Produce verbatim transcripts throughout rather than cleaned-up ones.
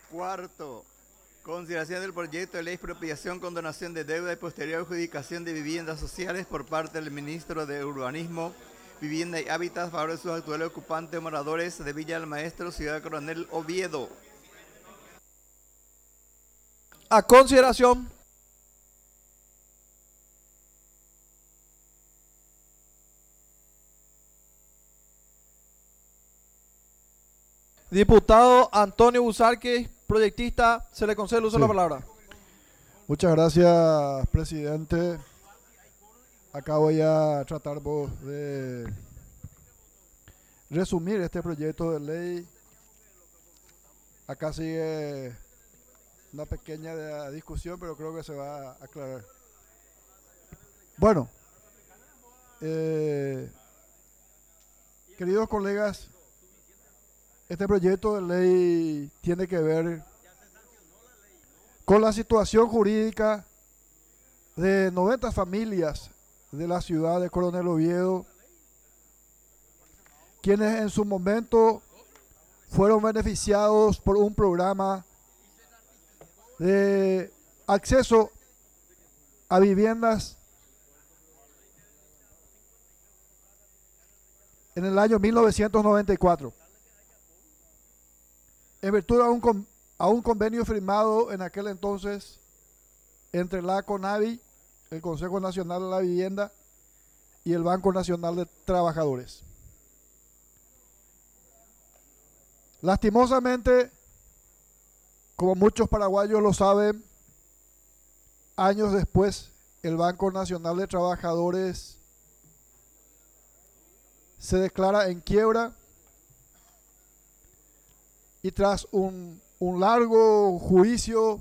Cuarto, consideración del proyecto de ley expropiación, condonación de deuda y posterior adjudicación de viviendas sociales por parte del ministro de Urbanismo, Vivienda y Hábitat a favor de sus actuales ocupantes moradores de Villa del Maestro, Ciudad Coronel Oviedo. A consideración. Diputado Antonio Busarque, proyectista, se le concede el uso Sí. de la palabra. Muchas gracias, presidente. Acá voy a tratar vos de resumir este proyecto de ley. Acá sigue una pequeña discusión, pero creo que se va a aclarar. Bueno, eh, queridos colegas, este proyecto de ley tiene que ver con la situación jurídica de noventa familias de la ciudad de Coronel Oviedo, quienes en su momento fueron beneficiados por un programa de acceso a viviendas en el año mil novecientos noventa y cuatro. En virtud a un, a un convenio firmado en aquel entonces entre la CONAVI, el Consejo Nacional de la Vivienda, y el Banco Nacional de Trabajadores. Lastimosamente, como muchos paraguayos lo saben, años después el Banco Nacional de Trabajadores se declara en quiebra y tras un, un largo juicio,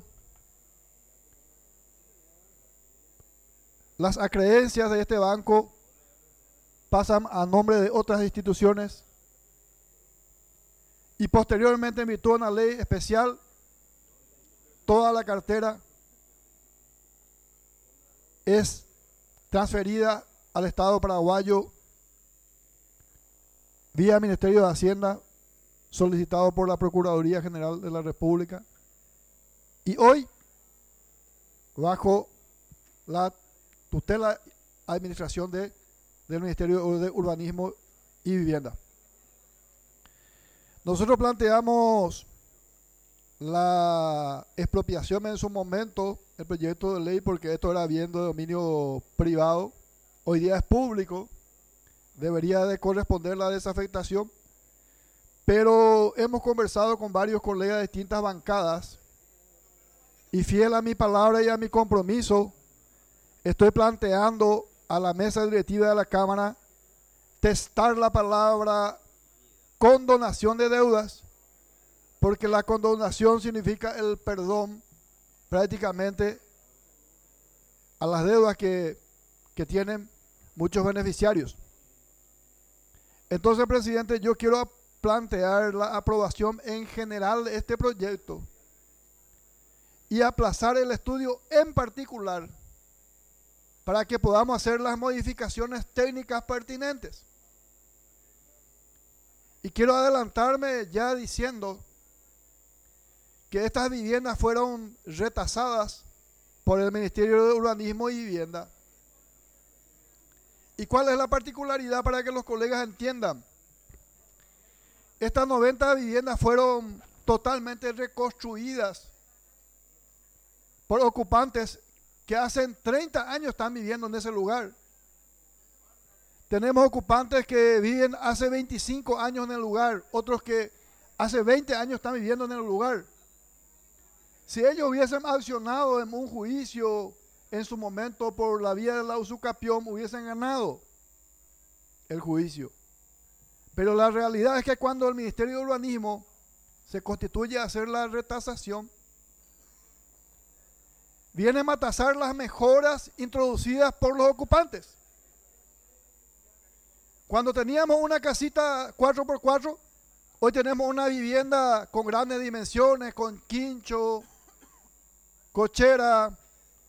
las acreencias de este banco pasan a nombre de otras instituciones y posteriormente, en virtud de una ley especial, toda la cartera es transferida al Estado paraguayo vía Ministerio de Hacienda, solicitado por la Procuraduría General de la República, y hoy, bajo la tutela administración de, del Ministerio de Urbanismo y Vivienda. Nosotros planteamos la expropiación en su momento, el proyecto de ley, porque esto era bien de dominio privado, hoy día es público, debería de corresponder la desafectación, pero hemos conversado con varios colegas de distintas bancadas y fiel a mi palabra y a mi compromiso, estoy planteando a la mesa directiva de la Cámara testar la palabra condonación de deudas, porque la condonación significa el perdón prácticamente a las deudas que, que tienen muchos beneficiarios. Entonces, presidente, yo quiero plantear la aprobación en general de este proyecto y aplazar el estudio en particular para que podamos hacer las modificaciones técnicas pertinentes. Y quiero adelantarme ya diciendo que estas viviendas fueron retasadas por el Ministerio de Urbanismo y Vivienda. ¿Y cuál es la particularidad para que los colegas entiendan? Estas noventa viviendas fueron totalmente reconstruidas por ocupantes que hace treinta años están viviendo en ese lugar. Tenemos ocupantes que viven hace veinticinco años en el lugar, otros que hace veinte años están viviendo en el lugar. Si ellos hubiesen accionado en un juicio en su momento por la vía de la usucapión, hubiesen ganado el juicio. Pero la realidad es que cuando el Ministerio de Urbanismo se constituye a hacer la retasación, vienen a tasar las mejoras introducidas por los ocupantes. Cuando teníamos una casita cuatro por cuatro, hoy tenemos una vivienda con grandes dimensiones, con quincho, cochera,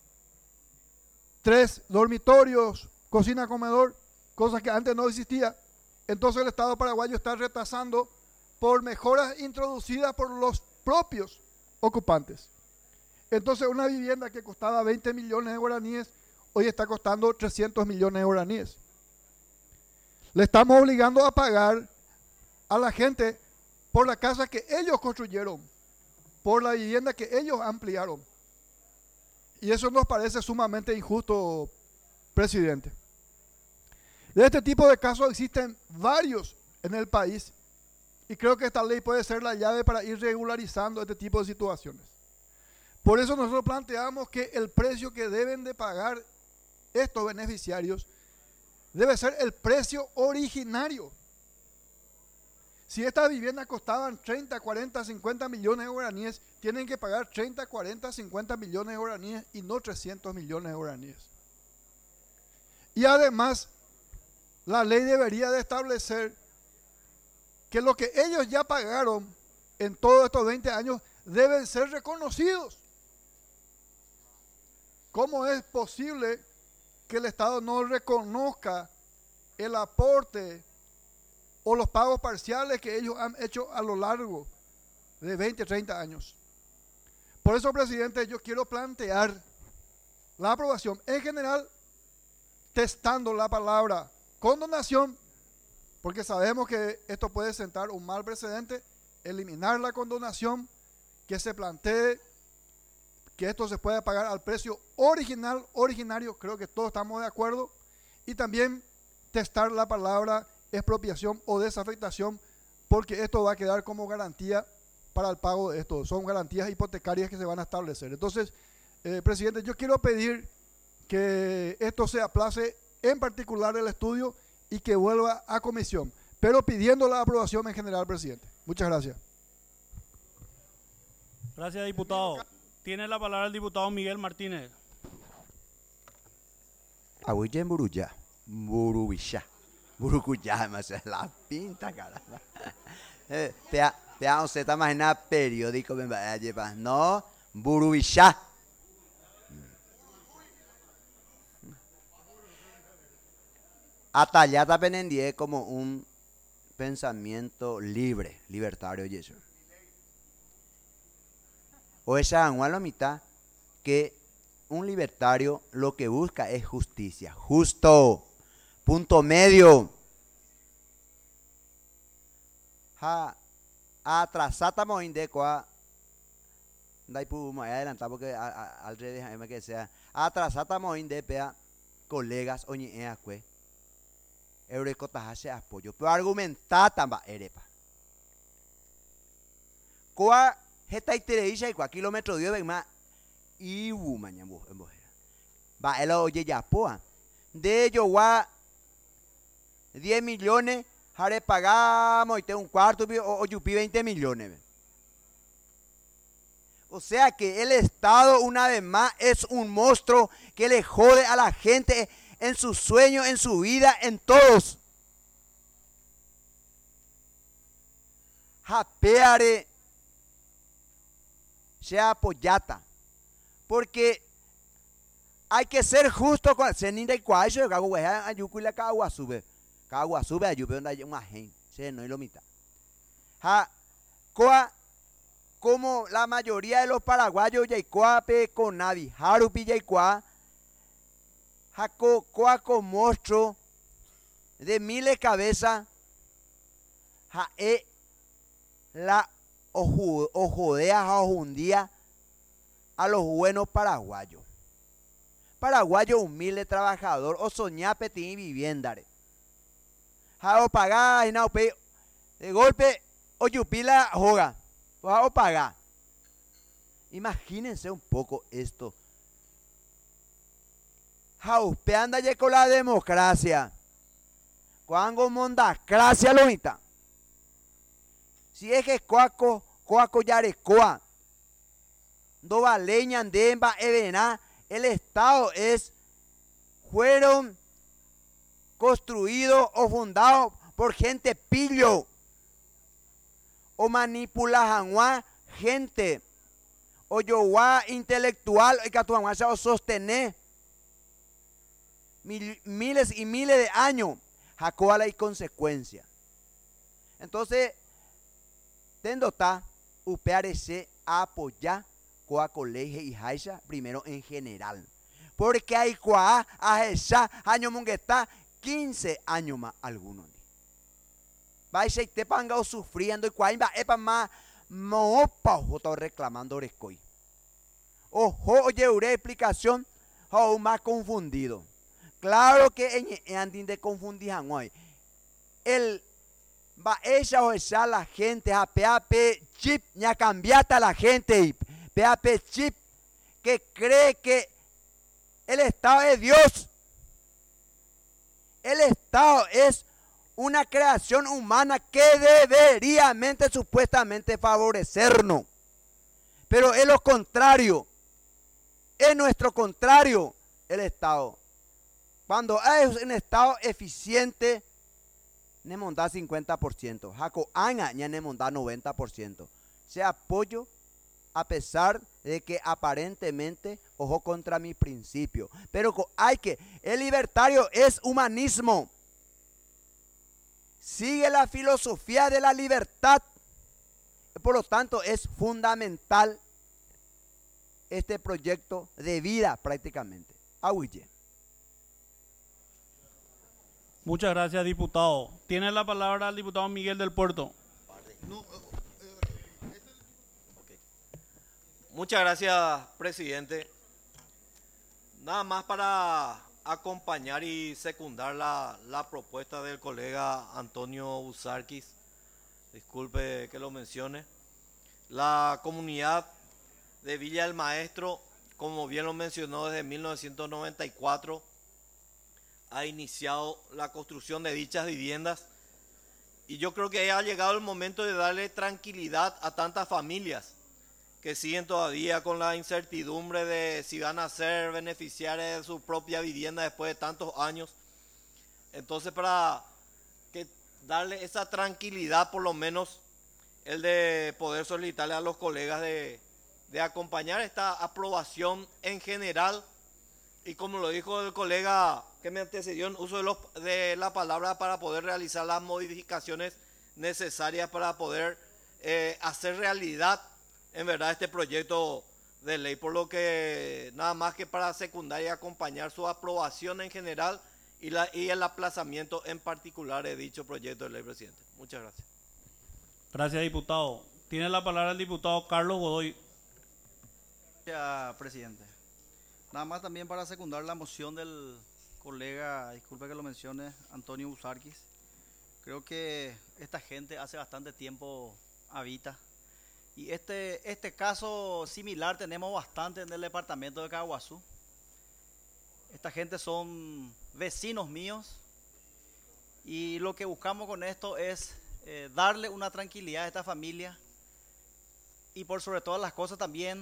tres dormitorios, cocina, comedor, cosas que antes no existían. Entonces el Estado paraguayo está retasando por mejoras introducidas por los propios ocupantes. Entonces una vivienda que costaba veinte millones de guaraníes, hoy está costando trescientos millones de guaraníes. Le estamos obligando a pagar a la gente por la casa que ellos construyeron, por la vivienda que ellos ampliaron. Y eso nos parece sumamente injusto, presidente. De este tipo de casos existen varios en el país y creo que esta ley puede ser la llave para ir regularizando este tipo de situaciones. Por eso nosotros planteamos que el precio que deben de pagar estos beneficiarios debe ser el precio originario. Si estas viviendas costaban treinta, cuarenta, cincuenta millones de guaraníes, tienen que pagar treinta, cuarenta, cincuenta millones de guaraníes y no trescientos millones de guaraníes. Y además, la ley debería de establecer que lo que ellos ya pagaron en todos estos veinte años deben ser reconocidos. ¿Cómo es posible que el Estado no reconozca el aporte o los pagos parciales que ellos han hecho a lo largo de veinte, treinta años? Por eso, presidente, yo quiero plantear la aprobación en general, testando la palabra condonación, porque sabemos que esto puede sentar un mal precedente, eliminar la condonación, que se plantee que esto se pueda pagar al precio original, originario, creo que todos estamos de acuerdo, y también testar la palabra expropiación o desafectación, porque esto va a quedar como garantía para el pago de esto, son garantías hipotecarias que se van a establecer. Entonces, eh, presidente, yo quiero pedir que esto se aplace, en particular el estudio, y que vuelva a comisión, pero pidiendo la aprobación en general, presidente. Muchas gracias. Gracias, diputado. Tiene la palabra el diputado Miguel Martínez. Abuyen Buruya, Burubisha, Burucuya, más la pinta, cara. Te te a usted imagina periódico, me va a llevar, no, Burubisha. Atallata penendie como un pensamiento libre, libertario y eso. O esa a la mitad que un libertario lo que busca es justicia, justo, punto medio. Ha atrasata moinde coa dai pu me adelantar porque al revés me que sea atrasata moinde pea colegas oñi eacue eurecota hace apoyo pero argumentar tamba erepa coa Heta itereisha y cua kilómetro dio más y u mañana va el oye ya poa de ello gua diez millones jare pagamos y te un cuarto o yupi veinte millones. O sea que el Estado una vez más es un monstruo que le jode a la gente en su sueño, en su vida, en todos. Japeare sea apoyata, porque hay que ser justo con se ni de cuacho de cago a ayuku la cagua sube cagua sube ayupe donde hay una gente se no y lo mitad ja coa como la mayoría de los paraguayos ya coape con nadie harupi ya coa jaco coa con monstruo de miles cabezas ja e la o jodea o un día a los buenos paraguayos. Paraguayo humilde trabajador o soñá petín vivienda. O pagar y no pe de golpe o yupila joga. O pagar. Imagínense un poco esto. Jaupe anda ya con la democracia. Cuando mondacracia lo mitad. Si es que coaco, coaco yarecoa, do valeña andemba evena, el Estado es, fueron construidos o fundados por gente pillo, o manipulajan gente, o yoguá intelectual, y catuanguá o sostener mil, miles y miles de años, jacoa la consecuencia. Entonces, tendo está upearse apoyar Coa Colegio y Haisha primero en general. Porque hay Coa, Haisha, año Munguetá, quince años más algunos. Vais y te pangao sufriendo y cuaimba epa más mopa ojo reclamando orescoy. Ojo, oye, una explicación, aún más confundido. Claro que en andín de confundir hoy. El va ella o ella la gente a P A P chip ya cambiata a la gente y P A P chip que cree que el Estado es Dios. El Estado es una creación humana que debería mente, supuestamente favorecernos. Pero es lo contrario. Es nuestro contrario el Estado. Cuando es un Estado eficiente, ne da cincuenta por ciento. Jaco aña ya ne da noventa por ciento. Se apoyo a pesar de que aparentemente ojo contra mi principio. Pero hay que, el libertario es humanismo. Sigue la filosofía de la libertad. Por lo tanto, es fundamental este proyecto de vida prácticamente. Ahuye. Muchas gracias, diputado. Tiene la palabra el diputado Miguel del Puerto. Muchas gracias, presidente. Nada más para acompañar y secundar la, la propuesta del colega Antonio Usarquis. Disculpe que lo mencione. La comunidad de Villa del Maestro, como bien lo mencionó, desde mil novecientos noventa y cuatro ha iniciado la construcción de dichas viviendas y yo creo que ha llegado el momento de darle tranquilidad a tantas familias que siguen todavía con la incertidumbre de si van a ser beneficiarias de su propia vivienda después de tantos años. Entonces, para que darle esa tranquilidad, por lo menos el de poder solicitarle a los colegas de, de acompañar esta aprobación en general, y como lo dijo el colega que me antecedió en uso de, los, de la palabra, para poder realizar las modificaciones necesarias para poder eh, hacer realidad en verdad este proyecto de ley, por lo que nada más que para secundar y acompañar su aprobación en general y, la, y el aplazamiento en particular de dicho proyecto de ley, presidente. Muchas gracias. Gracias, diputado. Tiene la palabra el diputado Carlos Godoy. Gracias, presidente. Nada más también para secundar la moción del colega, disculpe que lo mencione, Antonio Usarquis. Creo que esta gente hace bastante tiempo habita. Y este, este caso similar tenemos bastante en el departamento de Caguazú. Esta gente son vecinos míos y lo que buscamos con esto es eh, darle una tranquilidad a esta familia y por sobre todas las cosas también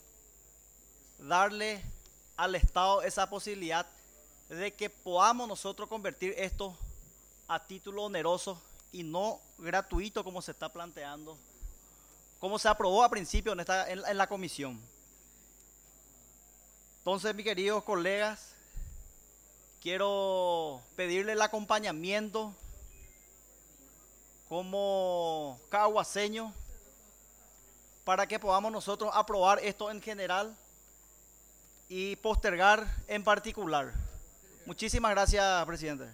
darle al Estado esa posibilidad de que podamos nosotros convertir esto a título oneroso y no gratuito como se está planteando, como se aprobó a principio en, esta, en, en la comisión. Entonces, mis queridos colegas, quiero pedirle el acompañamiento como caguaseño para que podamos nosotros aprobar esto en general y postergar en particular. Muchísimas gracias, presidente.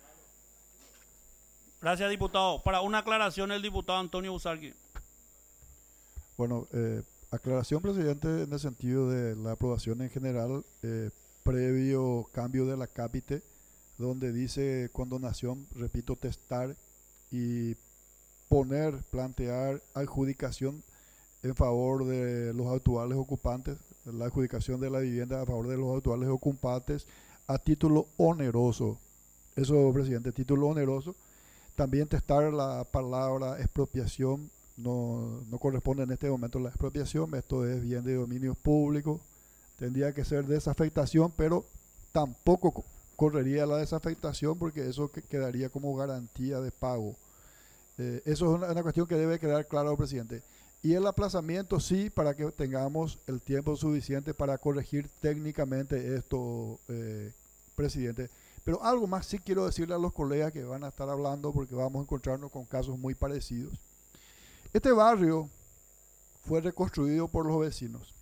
Gracias, diputado. Para una aclaración, el diputado Antonio Usarqui. Bueno, eh, aclaración, presidente, en el sentido de la aprobación en general, eh, previo cambio de la cápite, donde dice condonación, repito, testar y poner, plantear adjudicación en favor de los actuales ocupantes, la adjudicación de la vivienda a favor de los actuales ocupantes a título oneroso. Eso, presidente, título oneroso. También testar la palabra expropiación, no, no corresponde en este momento la expropiación, esto es bien de dominio público, tendría que ser desafectación, pero tampoco correría la desafectación porque eso que quedaría como garantía de pago. Eh, eso es una, una cuestión que debe quedar claro, presidente. Y el aplazamiento sí, para que tengamos el tiempo suficiente para corregir técnicamente esto, eh, presidente. Pero algo más sí quiero decirle a los colegas que van a estar hablando porque vamos a encontrarnos con casos muy parecidos. Este barrio fue reconstruido por los vecinos.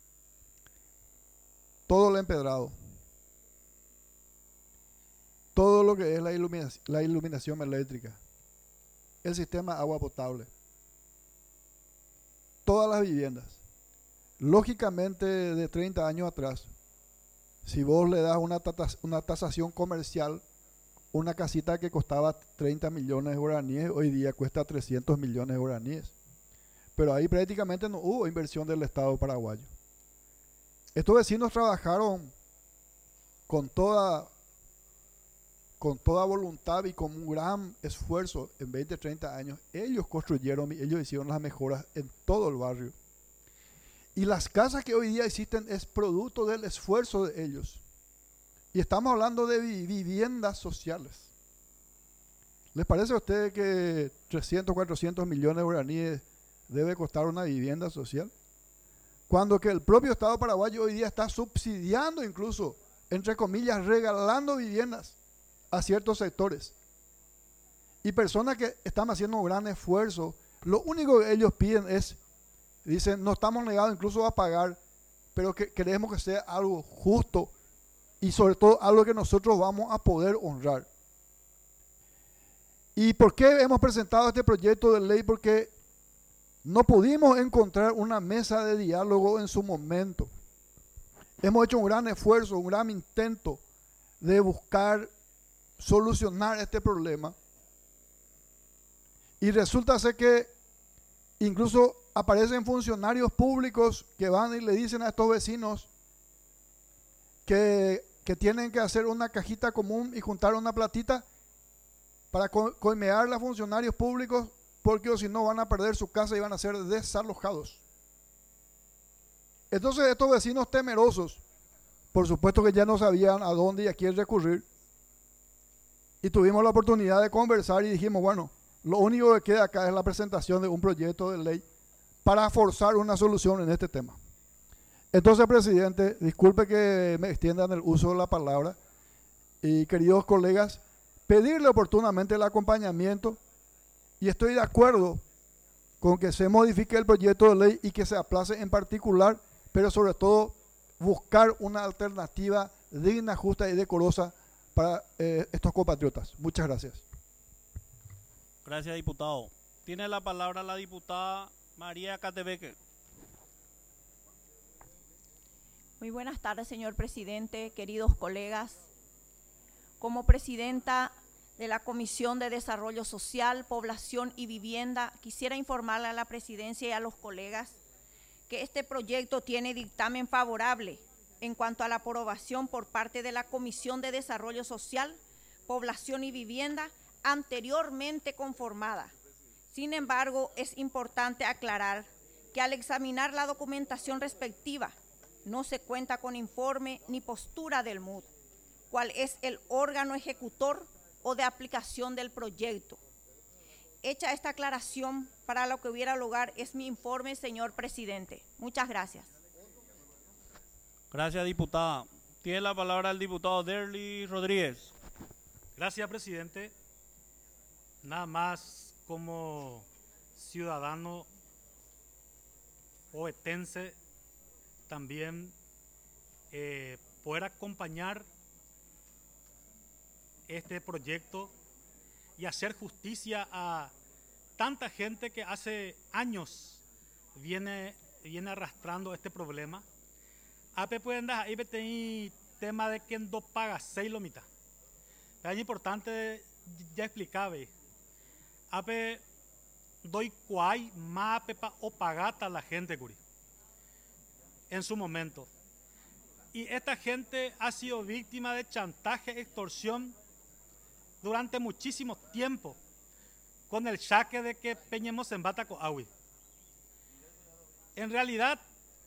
Todo lo empedrado. Todo lo que es la iluminación, la iluminación eléctrica. El sistema de agua potable. Todas las viviendas. Lógicamente, de treinta años atrás, si vos le das una, tatas, una tasación comercial, una casita que costaba treinta millones de guaraníes, hoy día cuesta trescientos millones de guaraníes. Pero ahí prácticamente no hubo inversión del Estado paraguayo. Estos vecinos trabajaron con toda, con toda voluntad y con un gran esfuerzo en veinte, treinta años. Ellos construyeron, ellos hicieron las mejoras en todo el barrio. Y las casas que hoy día existen es producto del esfuerzo de ellos. Y estamos hablando de vi- viviendas sociales. ¿Les parece a ustedes que trescientos, cuatrocientos millones de guaraníes debe costar una vivienda social? Cuando que el propio Estado paraguayo hoy día está subsidiando, incluso, entre comillas, regalando viviendas a ciertos sectores. Y personas que están haciendo un gran esfuerzo, lo único que ellos piden es, dicen, no estamos negados incluso a pagar, pero que queremos que sea algo justo y sobre todo algo que nosotros vamos a poder honrar. ¿Y por qué hemos presentado este proyecto de ley? Porque no pudimos encontrar una mesa de diálogo en su momento. Hemos hecho un gran esfuerzo, un gran intento de buscar solucionar este problema. Y resulta ser que incluso aparecen funcionarios públicos que van y le dicen a estos vecinos que, que tienen que hacer una cajita común y juntar una platita para co- coimear a funcionarios públicos, porque o si no van a perder su casa y van a ser desalojados. Entonces estos vecinos temerosos, por supuesto que ya no sabían a dónde y a quién recurrir, y tuvimos la oportunidad de conversar y dijimos, bueno, lo único que queda acá es la presentación de un proyecto de ley para forzar una solución en este tema. Entonces, presidente, disculpe que me extiendan el uso de la palabra, y queridos colegas, pedirle oportunamente el acompañamiento, y estoy de acuerdo con que se modifique el proyecto de ley y que se aplace en particular, pero sobre todo buscar una alternativa digna, justa y decorosa para eh, estos compatriotas. Muchas gracias. Gracias, diputado. Tiene la palabra la diputada María Catebeque. Muy buenas tardes, señor presidente, queridos colegas. Como presidenta de la Comisión de Desarrollo Social, Población y Vivienda, quisiera informarle a la presidencia y a los colegas que este proyecto tiene dictamen favorable en cuanto a la aprobación por parte de la Comisión de Desarrollo Social, Población y Vivienda anteriormente conformada. Sin embargo, es importante aclarar que al examinar la documentación respectiva, no se cuenta con informe ni postura del M U D, cual es el órgano ejecutor o de aplicación del proyecto. Hecha esta aclaración, para lo que hubiera lugar es mi informe, señor presidente. Muchas gracias. Gracias, diputada. Tiene la palabra el diputado Derly Rodríguez. Gracias, presidente. Nada más como ciudadano ovetense, también eh, poder acompañar este proyecto y hacer justicia a tanta gente que hace años viene, viene arrastrando este problema. Ape pueden dar ahí tener tema de que no paga seis lo mitad. Es importante ya explicaba. Ape doy cuay más pepa o pagata a la gente curi en su momento. Y esta gente ha sido víctima de chantaje, extorsión durante muchísimo tiempo, con el saque de que peñemos en Bataco Awi. En realidad,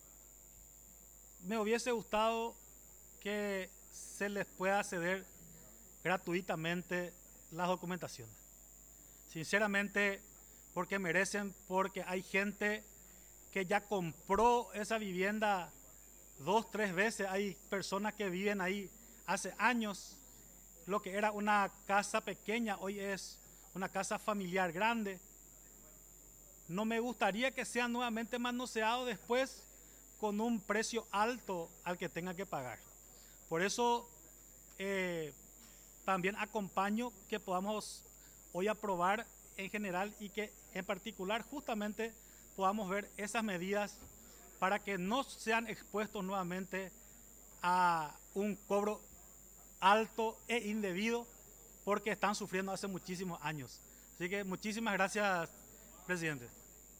me hubiese gustado que se les pueda ceder gratuitamente las documentaciones. Sinceramente, porque merecen, porque hay gente que ya compró esa vivienda dos, tres veces. Hay personas que viven ahí hace años. Lo que era una casa pequeña hoy es una casa familiar grande. no me gustaría que sea nuevamente manoseado después con un precio alto al que tenga que pagar. Por eso eh, también acompaño que podamos hoy aprobar en general y que en particular justamente podamos ver esas medidas para que no sean expuestos nuevamente a un cobro alto e indebido porque están sufriendo hace muchísimos años. Así que muchísimas gracias, presidente.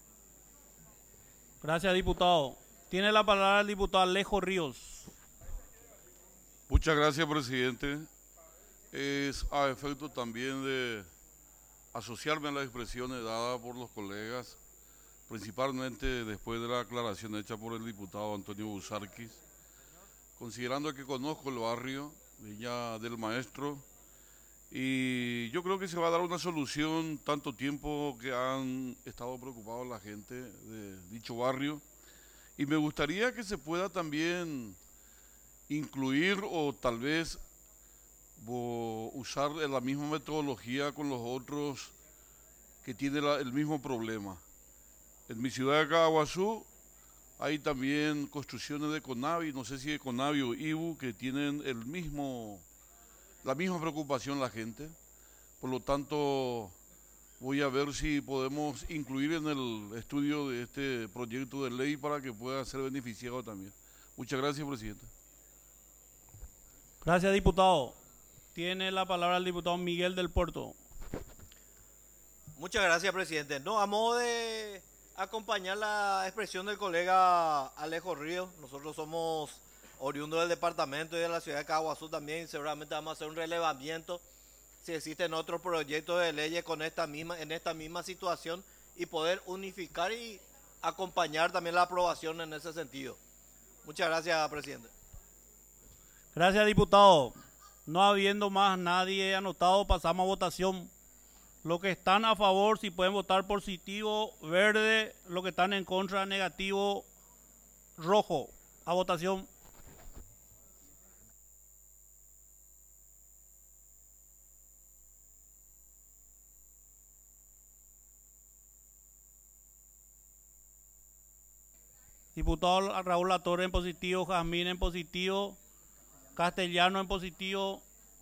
Gracias, diputado. Tiene la palabra el diputado Alejo Ríos. Muchas gracias, presidente. Es a efecto también de asociarme a las expresiones dadas por los colegas, principalmente después de la aclaración hecha por el diputado Antonio Busarquis, considerando que conozco el barrio Villa del Maestro, y yo creo que se va a dar una solución tanto tiempo que han estado preocupados la gente de dicho barrio, y me gustaría que se pueda también incluir o tal vez o usar la misma metodología con los otros que tienen la, el mismo problema. En mi ciudad de Caaguazú hay también construcciones de Conavi, no sé si de Conavi o I B U, que tienen el mismo, la misma preocupación la gente. Por lo tanto, voy a ver si podemos incluir en el estudio de este proyecto de ley para que pueda ser beneficiado también. Muchas gracias, presidente. Gracias, diputado. Tiene la palabra el diputado Miguel del Puerto. Muchas gracias, presidente. No, a modo de acompañar la expresión del colega Alejo Ríos, nosotros somos oriundos del departamento y de la ciudad de Caaguazú también, y seguramente vamos a hacer un relevamiento si existen otros proyectos de leyes con esta misma, en esta misma situación y poder unificar y acompañar también la aprobación en ese sentido. Muchas gracias, presidente. Gracias, diputado. No habiendo más nadie anotado, pasamos a votación. Los que están a favor, si pueden votar positivo, verde. Los que están en contra, negativo, rojo. A votación. Diputado Raúl Latorre en positivo, Jazmín en positivo, Castellano en positivo.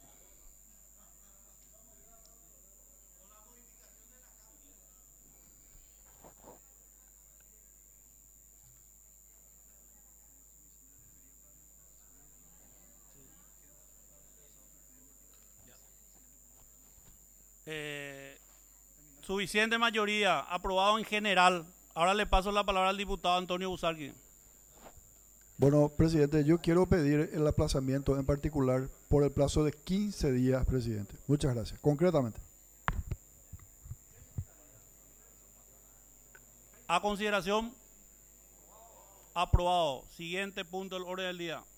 Eh, suficiente mayoría, aprobado en general. Ahora le paso la palabra al diputado Antonio Busarquis. Bueno, presidente, yo quiero pedir el aplazamiento en particular por el plazo de quince días, presidente. Muchas gracias. Concretamente. A consideración, aprobado. Siguiente punto del orden del día.